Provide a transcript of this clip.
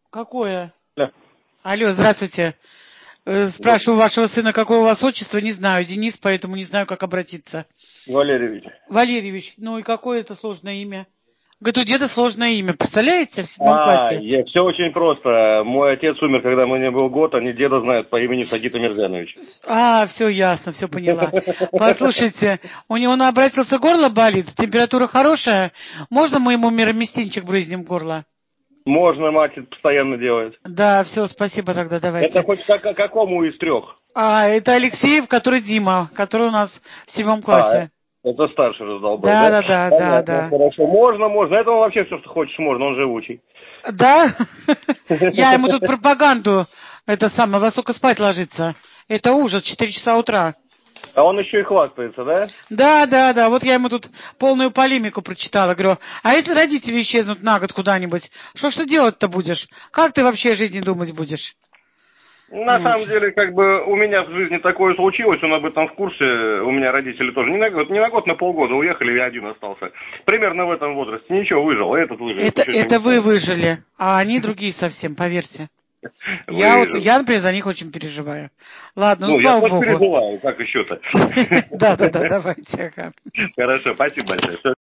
Какое? Да. Алло, здравствуйте. Спрашиваю вашего сына, какое у вас отчество, не знаю. Денис, поэтому не знаю, как обратиться. Валерьевич. Валерьевич, ну и какое это сложное имя? Говорит, у деда сложное имя, представляете, в 7 классе? Все очень просто. Мой отец умер, когда мне был год, они деда знают по имени Сагита Мирзянович. Все ясно, все поняла. Послушайте, у него обратился, горло болит, температура хорошая. Можно мы ему мироместинчик брызнем в горло? Можно, мать это постоянно делает. Да, все, спасибо тогда, Это давайте. хоть какому из трех? Это Алексеев, который Дима, который у нас в 7 классе. Это старший раздолбай, Да, да? да, да, да, Понятно, да. хорошо. Можно. Это вообще все, что хочешь, можно, он живучий. Да? Я ему тут пропаганду, во сколько спать ложится. Это ужас, 4 часа утра. А он еще и хвастается, да? Да, да, да, вот я ему тут полную полемику прочитала. Говорю, а если родители исчезнут на год куда-нибудь, что ж ты делать-то будешь? Как ты вообще о жизни думать будешь? На самом деле, у меня в жизни такое случилось, он об этом в курсе. У меня родители тоже не на год, на полгода уехали, я один остался. Примерно в этом возрасте. Ничего, выжил, а этот выжил. Это вы выжили, а они другие совсем, поверьте. Выжил. Я, например, за них очень переживаю. Ладно, Я слава тоже богу. переживаю, как еще-то. Да, давайте. Ага. Хорошо, спасибо большое.